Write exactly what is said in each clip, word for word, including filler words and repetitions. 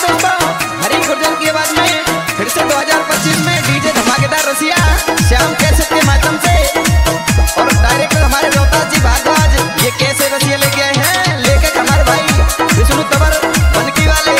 दोस्तों, हरी गुर्जर की आवाज में फिर से दो हज़ार पच्चीस में डीजे धमाकेदार रसिया श्याम कैसेट के माध्यम से और डायरेक्टर हमारे रोहतास जी भारद्वाज ये कैसे रसिया लेके आए हैं, लेखक हमारे भाई विष्णु तंवर बनकी वाले।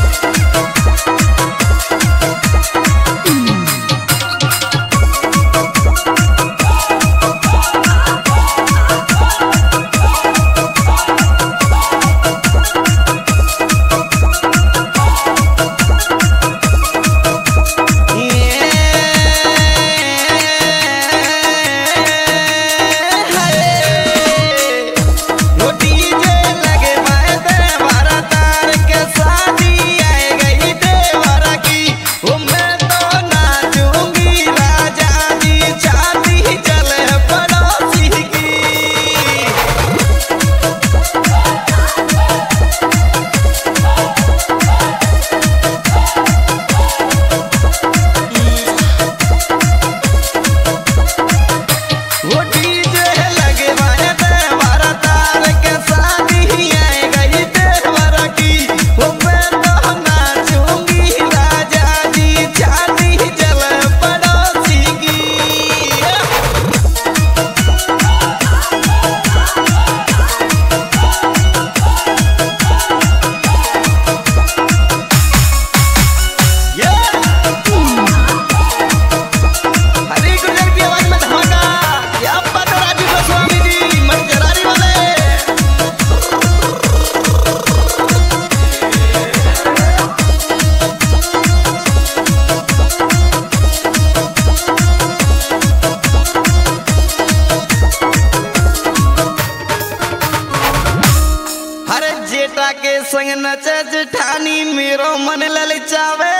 के संग नचे जेठानी मेरो मन ललचावे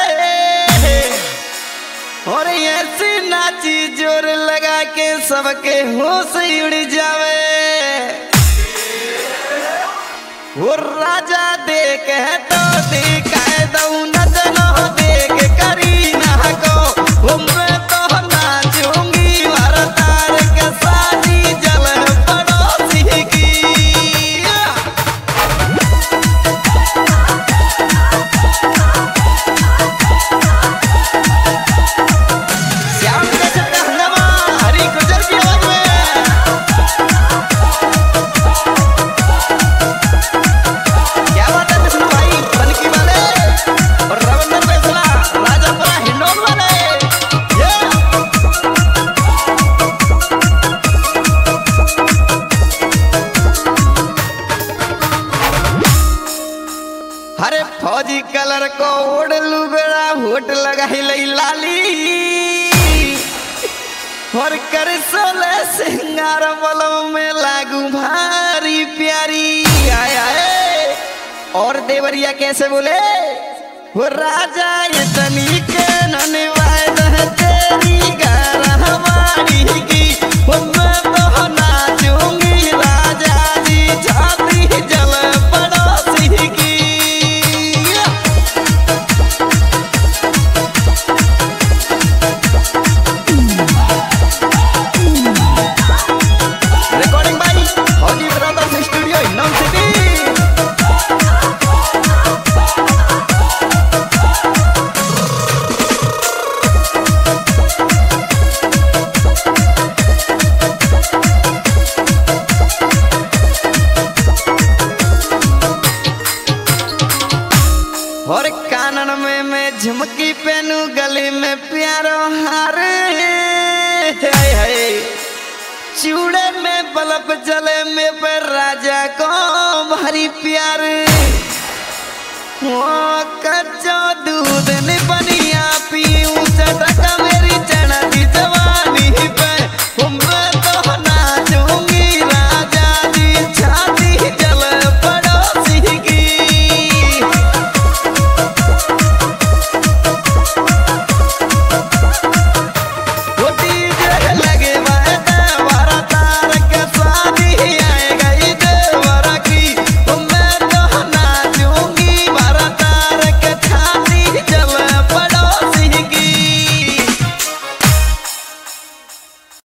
और ऐसी नाची जोर लगा के सबके होश उड़ जावे। और राजा देख तो दिखाए दऊ नचनो देख करी ना को मैं तो नाचूंगी भारतार के साजी जल पड़ोसी की। अरे फौजी कलर को ओढ़ लुगड़ा होट लगाई लई लाली और कर सोले सिंगार बलम में लागू भारी प्यारी आय आए। और देवरिया कैसे बोले वो राजा ये तनी के ननवाए दह तेरी घर हमारी की वो मैं तो नाचूंगी राजा जी छाती जल पड़ोसी की। और कानन में मैं झुमकी पहनू गले में प्यारो हार हाय हाय चूड़े में बल्ब जले में पर राजा को भारी प्यार वो कच्चा दूध ने